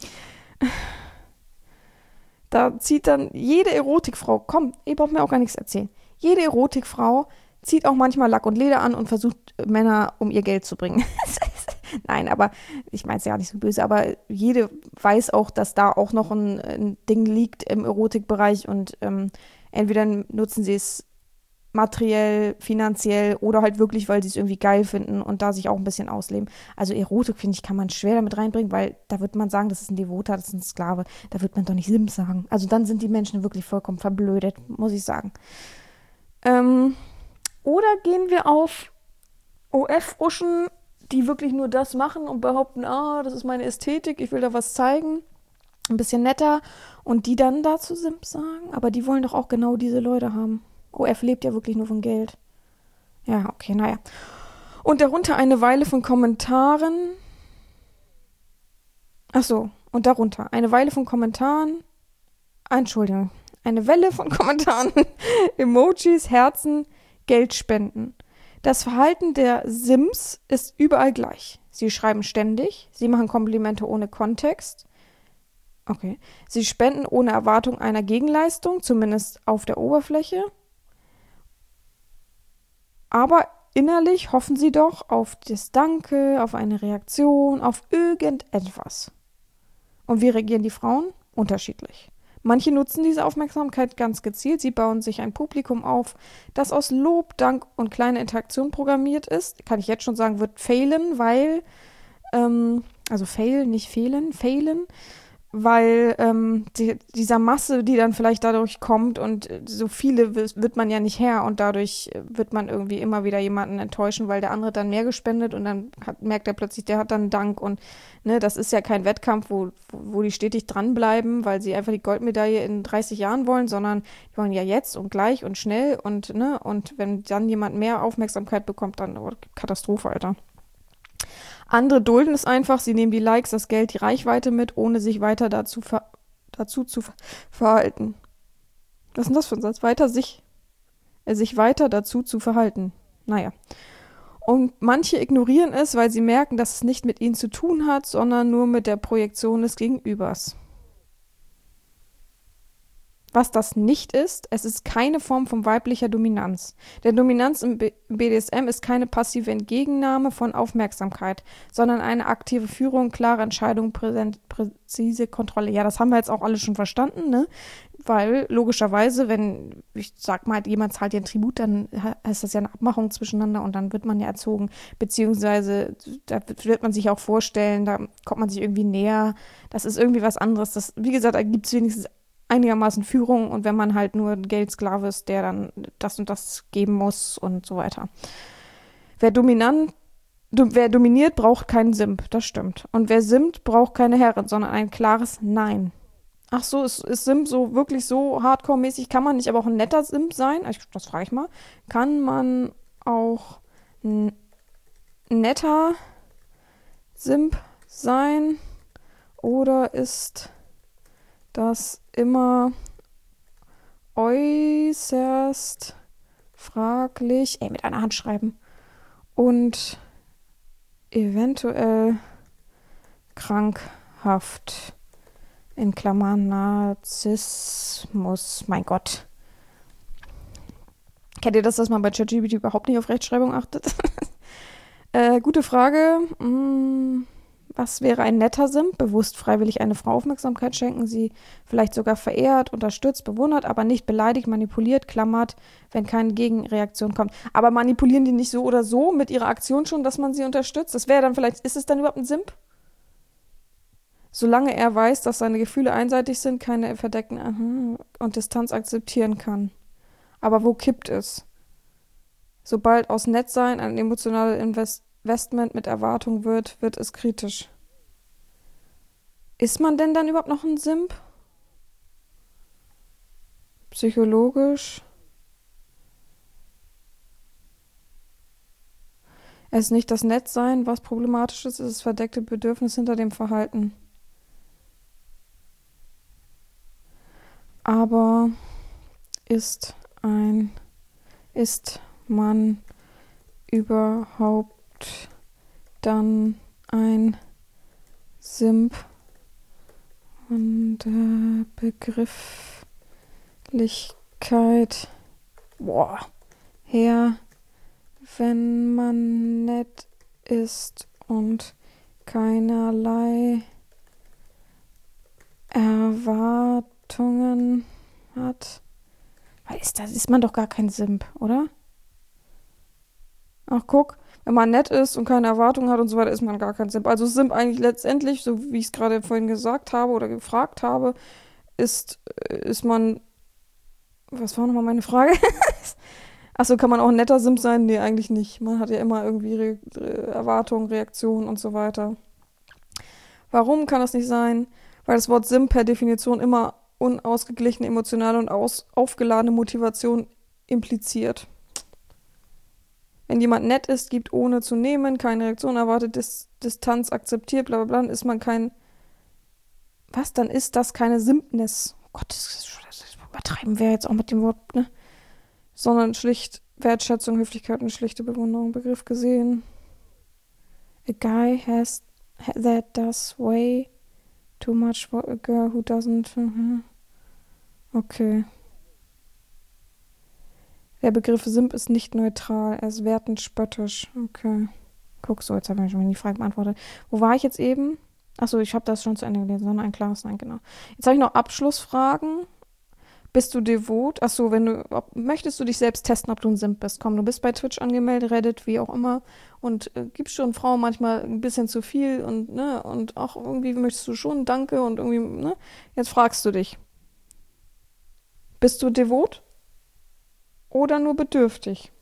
Da zieht dann jede Erotikfrau, komm, ihr braucht mir auch gar nichts erzählen. Jede Erotikfrau zieht auch manchmal Lack und Leder an und versucht Männer um ihr Geld zu bringen. Nein, aber ich meine es ja nicht so böse, aber jede weiß auch, dass da auch noch ein, ein Ding liegt im Erotikbereich und ähm, entweder nutzen sie es materiell, finanziell oder halt wirklich, weil sie es irgendwie geil finden und da sich auch ein bisschen ausleben. Also Erotik, finde ich, kann man schwer damit reinbringen, weil da wird man sagen, das ist ein Devoter, das ist ein Sklave. Da wird man doch nicht Simp sagen. Also dann sind die Menschen wirklich vollkommen verblödet, muss ich sagen. Ähm, oder gehen wir auf O F-Uschen, die wirklich nur das machen und behaupten, ah, das ist meine Ästhetik, ich will da was zeigen. Ein bisschen netter. Und die dann dazu Simp sagen. Aber die wollen doch auch genau diese Leute haben. O F lebt ja wirklich nur von Geld. Ja, okay, naja. Und darunter eine Weile von Kommentaren. Ach so, und darunter eine Weile von Kommentaren. Entschuldigung. Eine Welle von Kommentaren, Emojis, Herzen, Geldspenden. Das Verhalten der Sims ist überall gleich. Sie schreiben ständig, sie machen Komplimente ohne Kontext. Okay. Sie spenden ohne Erwartung einer Gegenleistung, zumindest auf der Oberfläche. Aber innerlich hoffen sie doch auf das Danke, auf eine Reaktion, auf irgendetwas. Und wie reagieren die Frauen? Unterschiedlich. Manche nutzen diese Aufmerksamkeit ganz gezielt. Sie bauen sich ein Publikum auf, das aus Lob, Dank und kleiner Interaktion programmiert ist. Kann ich jetzt schon sagen, wird failen, weil, ähm, also fail, nicht fehlen, failen, weil ähm, die, dieser Masse, die dann vielleicht dadurch kommt und so viele wird man ja nicht Herr und dadurch wird man irgendwie immer wieder jemanden enttäuschen, weil der andere dann mehr gespendet und dann hat, merkt er plötzlich, der hat dann Dank und ne, das ist ja kein Wettkampf, wo, wo die stetig dranbleiben, weil sie einfach die Goldmedaille in dreißig Jahren wollen, sondern die wollen ja jetzt und gleich und schnell und ne, und wenn dann jemand mehr Aufmerksamkeit bekommt, dann oh, Katastrophe, Alter. Andere dulden es einfach, sie nehmen die Likes, das Geld, die Reichweite mit, ohne sich weiter dazu, ver dazu zu ver verhalten. Was ist denn das für ein Satz? Weiter sich, äh, sich weiter dazu zu verhalten. Naja. Und manche ignorieren es, weil sie merken, dass es nicht mit ihnen zu tun hat, sondern nur mit der Projektion des Gegenübers. Was das nicht ist, es ist keine Form von weiblicher Dominanz. Denn Dominanz im B D S M ist keine passive Entgegennahme von Aufmerksamkeit, sondern eine aktive Führung, klare Entscheidung, präsent, präzise Kontrolle. Ja, das haben wir jetzt auch alle schon verstanden, ne? Weil logischerweise, wenn, ich sag mal, jemand zahlt dir ein Tribut, dann ist das ja eine Abmachung zwischeneinander und dann wird man ja erzogen. Beziehungsweise, da wird man sich auch vorstellen, da kommt man sich irgendwie näher. Das ist irgendwie was anderes. Das, wie gesagt, da gibt es wenigstens einigermaßen Führung und wenn man halt nur ein Geldsklave ist, der dann das und das geben muss und so weiter. Wer dominant, do, wer dominiert, braucht keinen Simp, das stimmt. Und wer simpt, braucht keine Herren, sondern ein klares Nein. Ach so, ist, ist Simp so wirklich so hardcore-mäßig? Kann man nicht aber auch ein netter Simp sein? Ich, das frage ich mal. Kann man auch ein netter Simp sein? Oder ist das immer äußerst fraglich, ey, mit einer Hand schreiben und eventuell krankhaft, in Klammern Narzissmus, mein Gott. Kennt ihr das, dass man bei ChatGPT überhaupt nicht auf Rechtschreibung achtet? äh, gute Frage. Hm. Was wäre ein netter Simp? Bewusst freiwillig eine Frau Aufmerksamkeit schenken, sie vielleicht sogar verehrt, unterstützt, bewundert, aber nicht beleidigt, manipuliert, klammert, wenn keine Gegenreaktion kommt. Aber manipulieren die nicht so oder so mit ihrer Aktion schon, dass man sie unterstützt? Das wäre dann vielleicht, ist es dann überhaupt ein Simp? Solange er weiß, dass seine Gefühle einseitig sind, keine verdeckten aha, und Distanz akzeptieren kann. Aber wo kippt es? Sobald aus Nettsein eine emotionale Invest Investment mit Erwartung wird, wird es kritisch. Ist man denn dann überhaupt noch ein Simp? Psychologisch? Es ist nicht das Nettsein, was problematisch ist, es ist das verdeckte Bedürfnis hinter dem Verhalten. Aber ist ein, ist man überhaupt dann ein Simp? Und äh, Begrifflichkeit, boah, her, wenn man nett ist und keinerlei Erwartungen hat. Weil ist das, ist man doch gar kein Simp, oder? Ach, guck, wenn man nett ist und keine Erwartungen hat und so weiter, ist man gar kein Simp. Also Simp eigentlich letztendlich, so wie ich es gerade vorhin gesagt habe oder gefragt habe, ist, ist man, was war nochmal meine Frage? Achso, kann man auch ein netter Simp sein? Nee, eigentlich nicht. Man hat ja immer irgendwie Re Re Erwartungen, Reaktionen und so weiter. Warum kann das nicht sein? Weil das Wort Simp per Definition immer unausgeglichene, emotionale und aus aufgeladene Motivation impliziert. Wenn jemand nett ist, gibt ohne zu nehmen, keine Reaktion erwartet, Dis Distanz akzeptiert, bla bla bla, dann ist man kein. Was? Dann ist das keine Simpness. Oh Gott, das, das übertreiben wir jetzt auch mit dem Wort, ne? Sondern schlicht Wertschätzung, Höflichkeit und schlichte Bewunderung. Begriff gesehen. A guy has that does way too much for a girl who doesn't. Okay. Der Begriff Simp ist nicht neutral, er ist wertend spöttisch. Okay. Guck, so, jetzt habe ich schon mal die Frage beantwortet. Wo war ich jetzt eben? Achso, ich habe das schon zu Ende gelesen, sondern ein klares Nein, genau. Jetzt habe ich noch Abschlussfragen. Bist du devot? Achso, wenn du, ob, möchtest du dich selbst testen, ob du ein Simp bist? Komm, du bist bei Twitch angemeldet, Reddit, wie auch immer, und äh, gibst schon Frauen manchmal ein bisschen zu viel und, ne, und auch irgendwie möchtest du schon Danke und irgendwie, ne? Jetzt fragst du dich. Bist du devot? Oder nur bedürftig?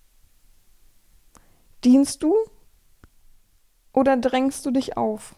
Dienst du oder drängst du dich auf?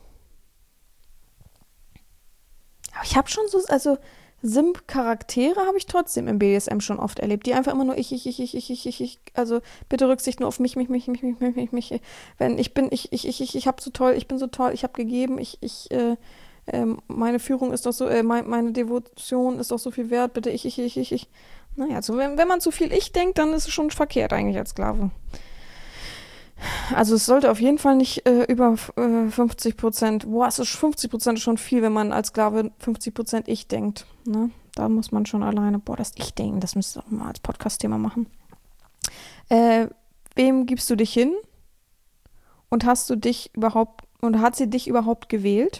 Aber ich habe schon so, also Simp-Charaktere habe ich trotzdem im B D S M schon oft erlebt, die einfach immer nur ich, ich, ich, ich, ich, ich, ich, ich, also bitte Rücksicht nur auf mich, mich, mich, mich, mich, mich, mich, mich, wenn ich bin, ich, ich, ich, ich, ich habe so toll, ich bin so toll, ich habe gegeben, ich, ich, äh, ähm, meine Führung ist doch so, äh, mein, meine Devotion ist doch so viel wert, bitte ich, ich, ich, ich, ich. Naja, also wenn, wenn man zu viel ich denkt, dann ist es schon verkehrt eigentlich als Sklave. Also es sollte auf jeden Fall nicht äh, über äh, fünfzig Prozent, boah, es ist fünfzig Prozent schon viel, wenn man als Sklave fünfzig Prozent ich denkt. Ne? Da muss man schon alleine, boah, das Ich-Denken, das müsste auch mal als Podcast-Thema machen. Äh, wem gibst du dich hin? Und hast du dich überhaupt, und hat sie dich überhaupt gewählt?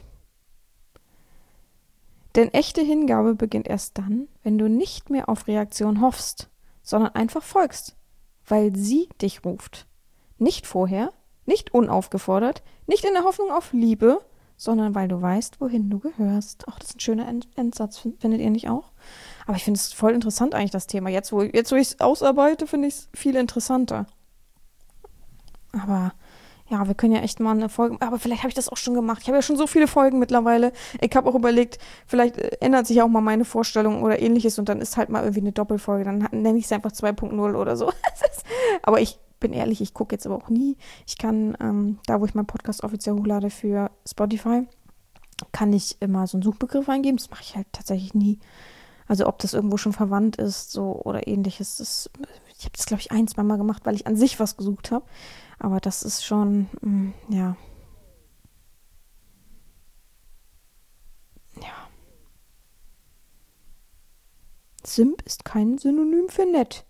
Denn echte Hingabe beginnt erst dann, wenn du nicht mehr auf Reaktion hoffst, sondern einfach folgst, weil sie dich ruft. Nicht vorher, nicht unaufgefordert, nicht in der Hoffnung auf Liebe, sondern weil du weißt, wohin du gehörst. Ach, das ist ein schöner End Endsatz, findet ihr nicht auch? Aber ich finde es voll interessant eigentlich, das Thema. Jetzt, wo, jetzt, wo ich es ausarbeite, finde ich es viel interessanter. Aber ja, wir können ja echt mal eine Folge, aber vielleicht habe ich das auch schon gemacht. Ich habe ja schon so viele Folgen mittlerweile. Ich habe auch überlegt, vielleicht ändert sich ja auch mal meine Vorstellung oder ähnliches und dann ist halt mal irgendwie eine Doppelfolge. Dann nenne ich es einfach zwei Punkt null oder so. Aber ich bin ehrlich, ich gucke jetzt aber auch nie. Ich kann, ähm, da wo ich meinen Podcast offiziell hochlade für Spotify, kann ich immer so einen Suchbegriff eingeben. Das mache ich halt tatsächlich nie. Also ob das irgendwo schon verwandt ist so oder ähnliches. Das, ich habe das, glaube ich, ein, zwei Mal gemacht, weil ich an sich was gesucht habe. Aber das ist schon, mh, ja. Ja. Simp ist kein Synonym für nett.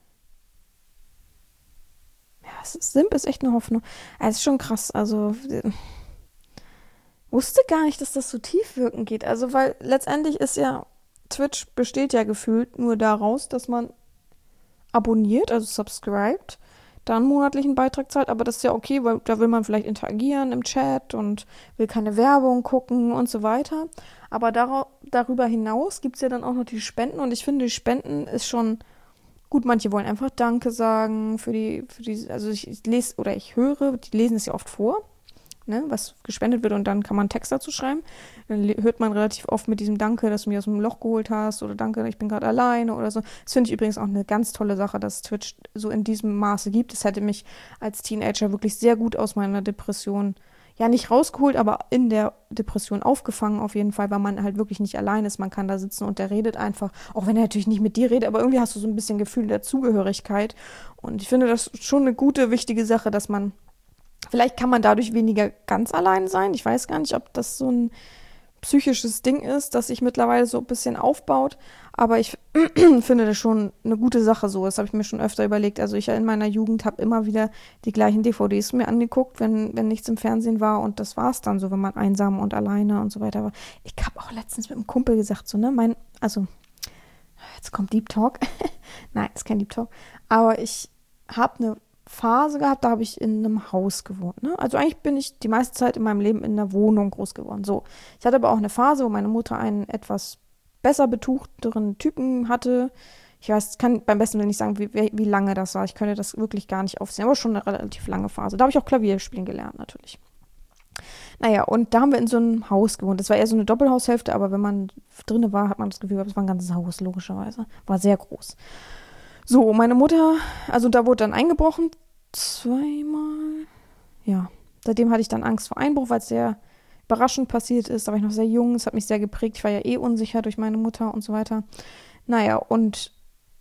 Ja, es ist, Simp ist echt eine Hoffnung. Es ist schon krass. Also, äh, wusste gar nicht, dass das so tiefwirkend geht. Also, weil letztendlich ist ja, Twitch besteht ja gefühlt nur daraus, dass man abonniert, also subscribed, dann monatlichen Beitrag zahlt, aber das ist ja okay, weil da will man vielleicht interagieren im Chat und will keine Werbung gucken und so weiter. Aber dar darüber hinaus gibt es ja dann auch noch die Spenden und ich finde, die Spenden ist schon Gut, manche wollen einfach Danke sagen für die, für die, also ich, ich lese oder ich höre, die lesen es ja oft vor, ne, was gespendet wird und dann kann man einen Text dazu schreiben. Dann le- hört man relativ oft mit diesem Danke, dass du mich aus dem Loch geholt hast oder Danke, ich bin gerade alleine oder so. Das finde ich übrigens auch eine ganz tolle Sache, dass Twitch so in diesem Maße gibt. Das hätte mich als Teenager wirklich sehr gut aus meiner Depression, ja nicht rausgeholt, aber in der Depression aufgefangen auf jeden Fall, weil man halt wirklich nicht allein ist. Man kann da sitzen und der redet einfach, auch wenn er natürlich nicht mit dir redet, aber irgendwie hast du so ein bisschen Gefühl der Zugehörigkeit. Und ich finde das schon eine gute, wichtige Sache, dass man vielleicht kann man dadurch weniger ganz allein sein. Ich weiß gar nicht, ob das so ein psychisches Ding ist, das sich mittlerweile so ein bisschen aufbaut. Aber ich finde das schon eine gute Sache so. Das habe ich mir schon öfter überlegt. Also ich in meiner Jugend habe immer wieder die gleichen D V Ds mir angeguckt, wenn, wenn nichts im Fernsehen war. Und das war es dann so, wenn man einsam und alleine und so weiter war. Ich habe auch letztens mit einem Kumpel gesagt, so, ne, mein, also, jetzt kommt Deep Talk. Nein, ist kein Deep Talk. Aber ich habe eine Phase gehabt, da habe ich in einem Haus gewohnt. Ne? Also eigentlich bin ich die meiste Zeit in meinem Leben in einer Wohnung groß geworden. So. Ich hatte aber auch eine Phase, wo meine Mutter einen etwas besser betuchteren Typen hatte. Ich weiß, kann beim besten Willen nicht sagen, wie, wie lange das war. Ich könnte das wirklich gar nicht aufsehen, aber schon eine relativ lange Phase. Da habe ich auch Klavier spielen gelernt, natürlich. Naja, und da haben wir in so einem Haus gewohnt. Das war eher so eine Doppelhaushälfte, aber wenn man drinne war, hat man das Gefühl, es war ein ganzes Haus, logischerweise. War sehr groß. So, meine Mutter, also da wurde dann eingebrochen, zweimal. Ja, seitdem hatte ich dann Angst vor Einbruch, weil es sehr überraschend passiert ist. Da war ich noch sehr jung, es hat mich sehr geprägt. Ich war ja eh unsicher durch meine Mutter und so weiter. Naja, und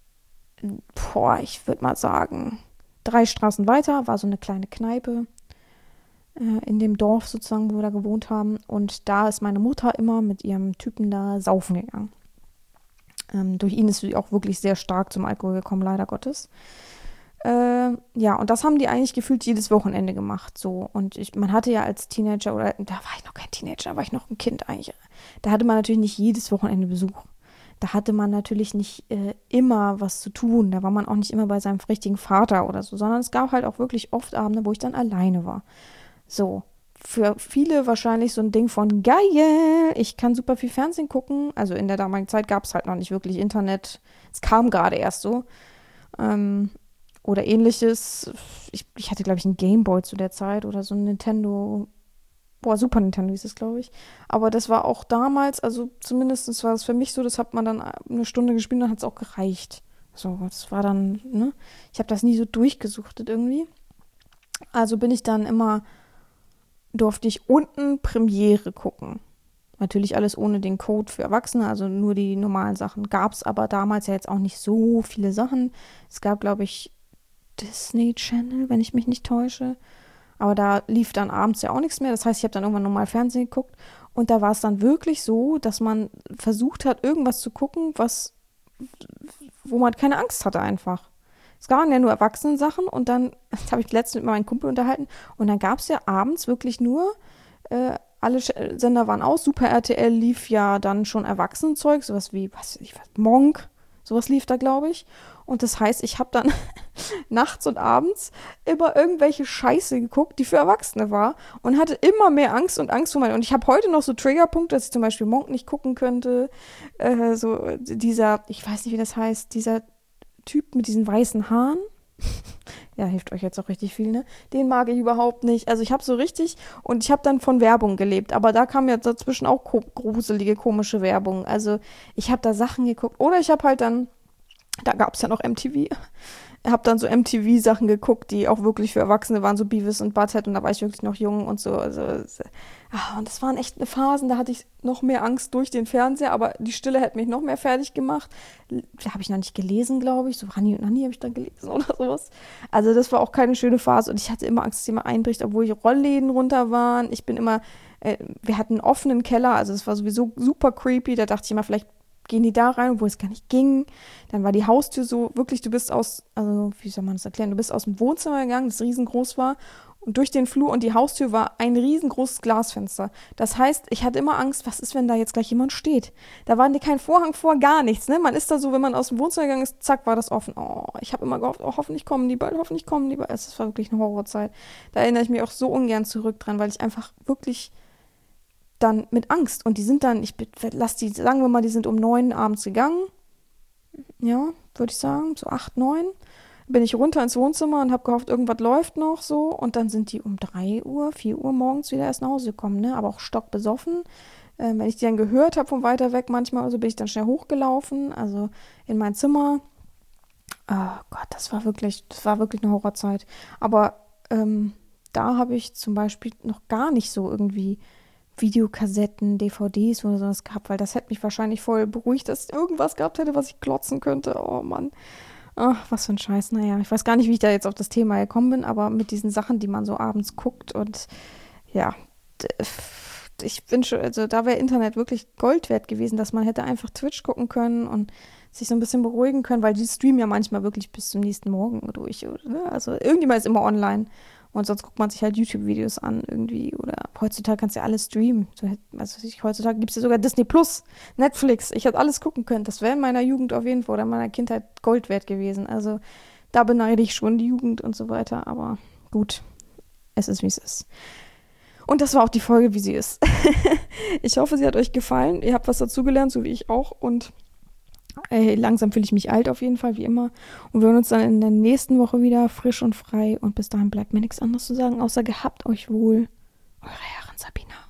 boah, ich würde mal sagen, drei Straßen weiter war so eine kleine Kneipe äh, in dem Dorf sozusagen, wo wir da gewohnt haben. Und da ist meine Mutter immer mit ihrem Typen da saufen gegangen. Ähm, durch ihn ist sie auch wirklich sehr stark zum Alkohol gekommen, leider Gottes. Äh, ja, und das haben die eigentlich gefühlt jedes Wochenende gemacht. So. Und ich, man hatte ja als Teenager, oder da war ich noch kein Teenager, da war ich noch ein Kind eigentlich. Da hatte man natürlich nicht jedes Wochenende Besuch. Da hatte man natürlich nicht äh, immer was zu tun. Da war man auch nicht immer bei seinem richtigen Vater oder so, sondern es gab halt auch wirklich oft Abende, wo ich dann alleine war. So. Für viele wahrscheinlich so ein Ding von geil, ich kann super viel Fernsehen gucken. Also in der damaligen Zeit gab es halt noch nicht wirklich Internet. Es kam gerade erst so. Ähm, oder ähnliches. Ich, ich hatte, glaube ich, einen Gameboy zu der Zeit oder so ein Nintendo. Boah, Super Nintendo hieß es, glaube ich. Aber das war auch damals, also zumindest war es für mich so, das hat man dann eine Stunde gespielt, dann hat es auch gereicht. So, das war dann, ne? Ich habe das nie so durchgesuchtet irgendwie. Also bin ich dann immer durfte ich unten Premiere gucken. Natürlich alles ohne den Code für Erwachsene, also nur die normalen Sachen. Gab es aber damals ja jetzt auch nicht so viele Sachen. Es gab, glaube ich, Disney Channel, wenn ich mich nicht täusche. Aber da lief dann abends ja auch nichts mehr. Das heißt, ich habe dann irgendwann normal Fernsehen geguckt. Und da war es dann wirklich so, dass man versucht hat, irgendwas zu gucken, was, wo man keine Angst hatte einfach. Es waren ja nur Erwachsenensachen und dann, das habe ich letztens mit meinem Kumpel unterhalten, und dann gab es ja abends wirklich nur, äh, alle Sender waren aus, Super R T L lief ja dann schon Erwachsenenzeug, sowas wie, was weiß ich, was, Monk, sowas lief da, glaube ich. Und das heißt, ich habe dann nachts und abends immer irgendwelche Scheiße geguckt, die für Erwachsene war und hatte immer mehr Angst und Angst vor meinen. Und ich habe heute noch so Triggerpunkte, dass ich zum Beispiel Monk nicht gucken könnte. Äh, so dieser, ich weiß nicht, wie das heißt, dieser Typ mit diesen weißen Haaren. Ja, hilft euch jetzt auch richtig viel, ne? Den mag ich überhaupt nicht. Also ich habe so richtig, und ich habe dann von Werbung gelebt, aber da kam ja dazwischen auch ko- gruselige, komische Werbung. Also ich habe da Sachen geguckt. Oder ich habe halt dann, da gab es ja noch M T V, habe dann so M T V-Sachen geguckt, die auch wirklich für Erwachsene waren, so Beavis und Butthead, und da war ich wirklich noch jung und so. Also, ah, und das waren echt Phasen, da hatte ich noch mehr Angst durch den Fernseher, aber die Stille hätte mich noch mehr fertig gemacht. Da habe ich noch nicht gelesen, glaube ich. So Rani und Nanni habe ich dann gelesen oder sowas. Also das war auch keine schöne Phase und ich hatte immer Angst, dass jemand einbricht, obwohl die Rollläden runter waren. Ich bin immer, äh, wir hatten einen offenen Keller, also das war sowieso super creepy. Da dachte ich immer, vielleicht gehen die da rein, wo es gar nicht ging. Dann war die Haustür so, wirklich, du bist aus, also wie soll man das erklären, du bist aus dem Wohnzimmer gegangen, das riesengroß war, und durch den Flur, und die Haustür war ein riesengroßes Glasfenster. Das heißt, ich hatte immer Angst, was ist, wenn da jetzt gleich jemand steht? Da war kein Vorhang vor, gar nichts, ne? Man ist da so, wenn man aus dem Wohnzimmer gegangen ist, zack, war das offen. Oh, ich habe immer gehofft, oh, hoffentlich kommen die bald, hoffentlich kommen die bald. Es war wirklich eine Horrorzeit. Da erinnere ich mich auch so ungern zurück dran, weil ich einfach wirklich dann mit Angst, und die sind dann, ich lass die, sagen wir mal, die sind um neun abends gegangen, ja, würde ich sagen, so acht, neun. Bin ich runter ins Wohnzimmer und habe gehofft, irgendwas läuft noch so. Und dann sind die um drei Uhr, vier Uhr morgens wieder erst nach Hause gekommen, ne? Aber auch stockbesoffen. Ähm, wenn ich die dann gehört habe von weiter weg manchmal, also bin ich dann schnell hochgelaufen, also in mein Zimmer. Oh Gott, das war wirklich, das war wirklich eine Horrorzeit. Aber ähm, da habe ich zum Beispiel noch gar nicht so irgendwie Videokassetten, D V Ds oder sowas gehabt, weil das hätte mich wahrscheinlich voll beruhigt, dass ich irgendwas gehabt hätte, was ich klotzen könnte. Oh Mann. Ach, was für ein Scheiß. Naja, ich weiß gar nicht, wie ich da jetzt auf das Thema gekommen bin, aber mit diesen Sachen, die man so abends guckt und ja, d- ich bin schon, also da wäre Internet wirklich Gold wert gewesen, dass man hätte einfach Twitch gucken können und sich so ein bisschen beruhigen können, weil die streamen ja manchmal wirklich bis zum nächsten Morgen durch. Oder, ne? Also irgendjemand ist immer online und sonst guckt man sich halt YouTube-Videos an irgendwie oder heutzutage kannst du ja alles streamen. So, also ich, heutzutage gibt es ja sogar Disney Plus, Netflix. Ich hätte alles gucken können. Das wäre in meiner Jugend auf jeden Fall oder in meiner Kindheit Gold wert gewesen. Also da beneide ich schon die Jugend und so weiter, aber gut, es ist wie es ist. Und das war auch die Folge, wie sie ist. Ich hoffe, sie hat euch gefallen. Ihr habt was dazugelernt, so wie ich auch. Und ey, langsam fühle ich mich alt auf jeden Fall, wie immer. Und wir hören uns dann in der nächsten Woche wieder frisch und frei. Und bis dahin bleibt mir nichts anderes zu sagen, außer gehabt euch wohl. Eure Herren Sabina.